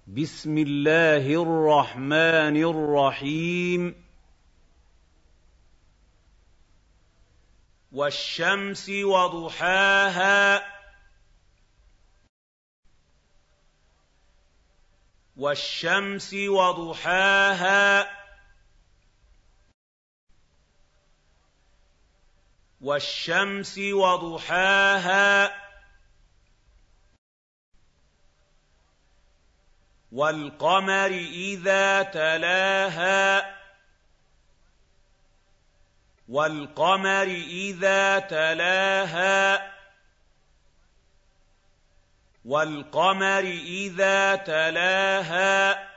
بسم الله الرحمن الرحيم والشمس وضحاها والشمس وضحاها والشمس وضحاها والقمر إذا تلاها والقمر إذا تلاها والقمر إذا تلاها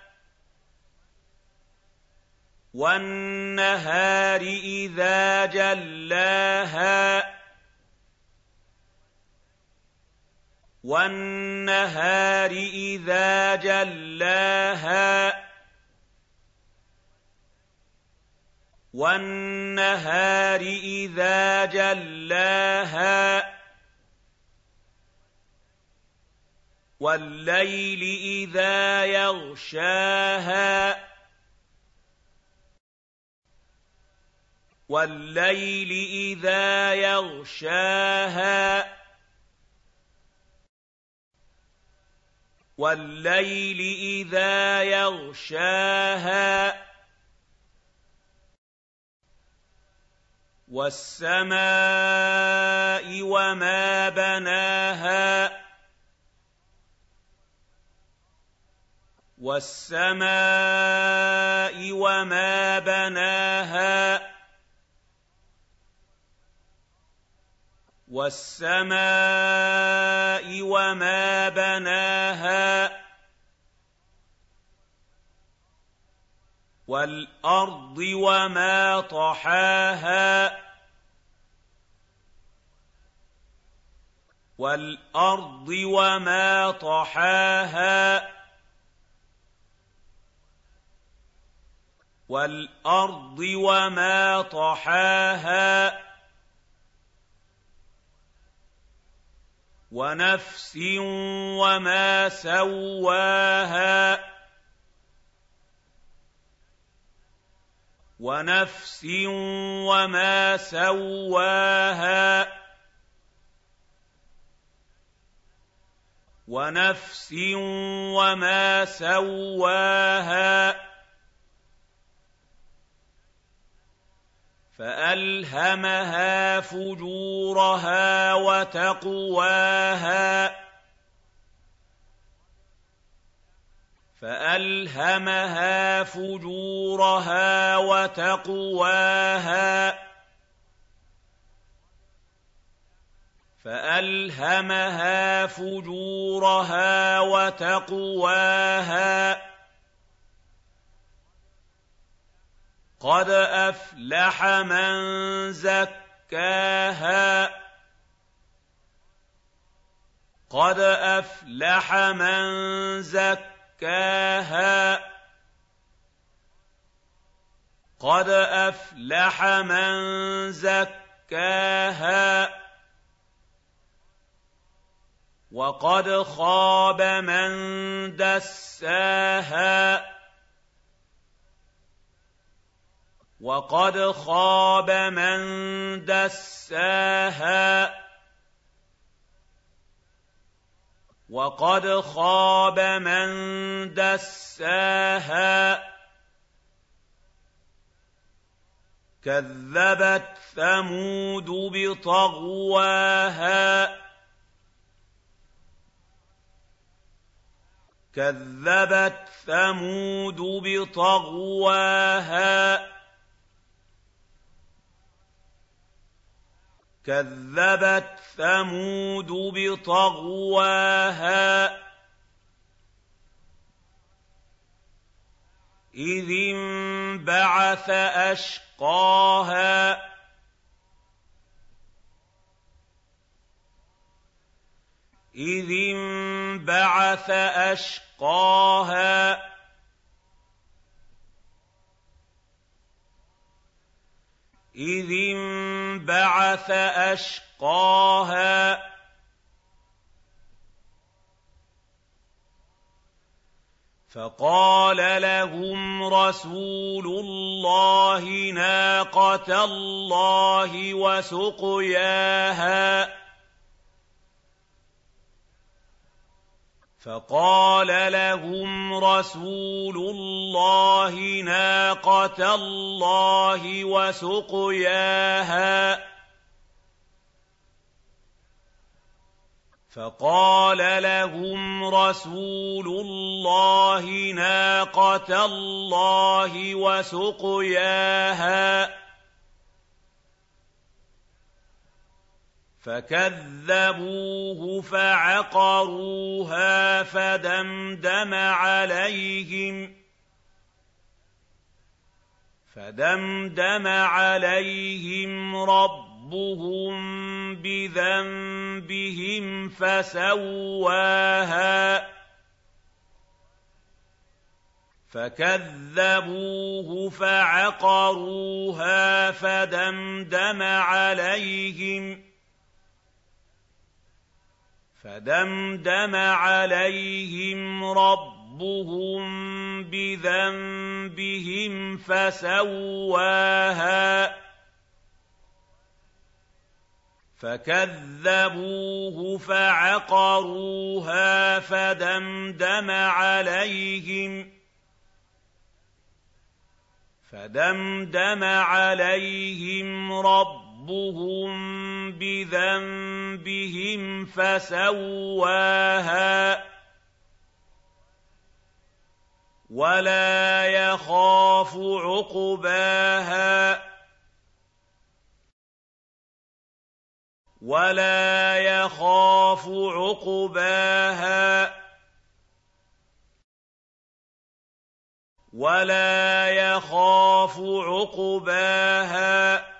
والنهار إذا جلاها والنهار إذا جلاها والنهار إذا جلاها والليل إذا يغشاها والليل إذا يغشاها والليل إذا يغشاها والسماء وما بناها والسماء وما بناها والسماء وما بناها والأرض وما طحاها والأرض وما طحاها والأرض وما طحاها ونفس وما سواها ونفس وما سواها ونفس وما سواها فألهمها فجورها وتقواها فألهمها فجورها وتقواها فألهمها فجورها وتقواها قد أفلح من زكاها قد أفلح من زكاها قد أفلح من زكاها وقد خاب من دساها وقد خاب من دساها وقد خاب من دساها كذبت ثمود بطغواها كذبت ثمود بطغواها كذبت ثمود بطغواها إذ انبعث أشقاها إذ انبعث أشقاها إذ انبعث أشقاها فقال لهم رسول الله ناقة الله وسقياها فقال لهم رسول الله ناقة الله وسقياها فكذبوه فعقروها فدمدم عليهم ربهم بذنبهم فسواها فكذبوه فعقروها فدمدم عليهم ربهم بذنبهم فسواها فكذبوه فعقروها فدمدم عليهم ربهم بذنبهم فسواها ولا يخاف عقباها